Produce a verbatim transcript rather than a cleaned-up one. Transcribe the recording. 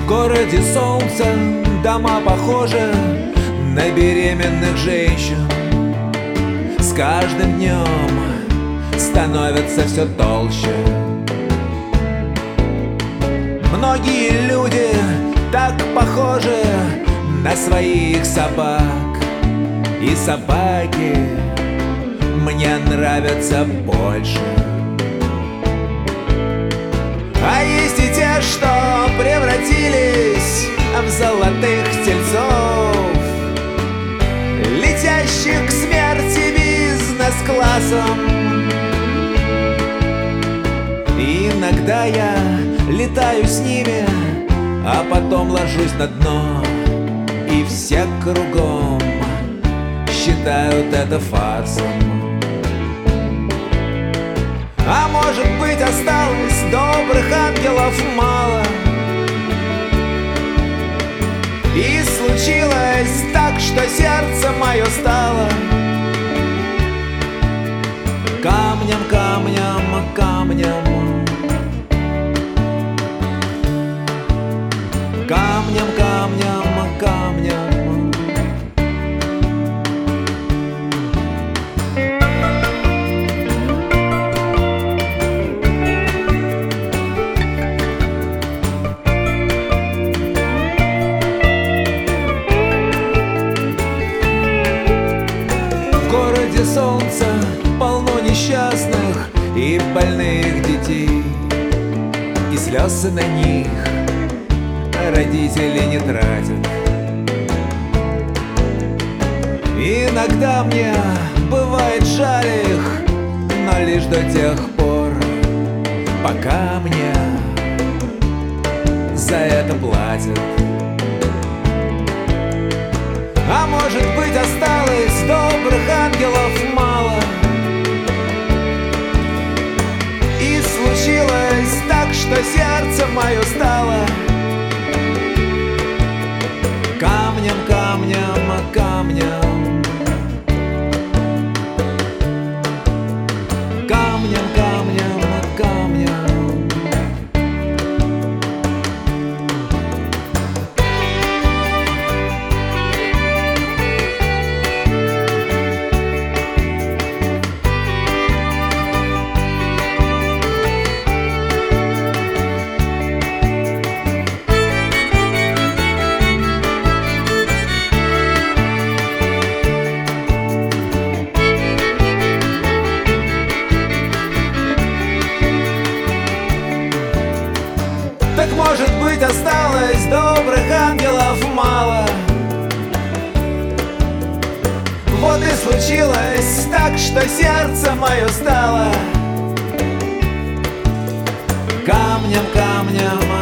В городе солнца дома похожи на беременных женщин. С каждым днем становятся все толще. Многие люди так похожи на своих собак, и собаки мне нравятся больше. А есть и те, что превратились в золотых тельцов, летящих к смерти бизнес-классом. Иногда я летаю с ними, а потом ложусь на дно, и все кругом считают это фарсом. А может быть, осталось добрых ангелов мало, и случилось так, что сердце мое стало камнем, камнем, камнем, камнем, камнем, камнем. В городе солнца полно несчастных и больных детей, и слез на них родители не тратят. Иногда мне бывает жаль их, но лишь до тех пор, пока мне за это платят. А может быть, осталось добрых ангелов мало, и случилось так, что сердце мое стало камнем, камнем, камнем, камнем, камнем, камнем. Так может быть, осталось добрых ангелов мало. Вот и случилось так, что сердце мое стало камнем, камнем,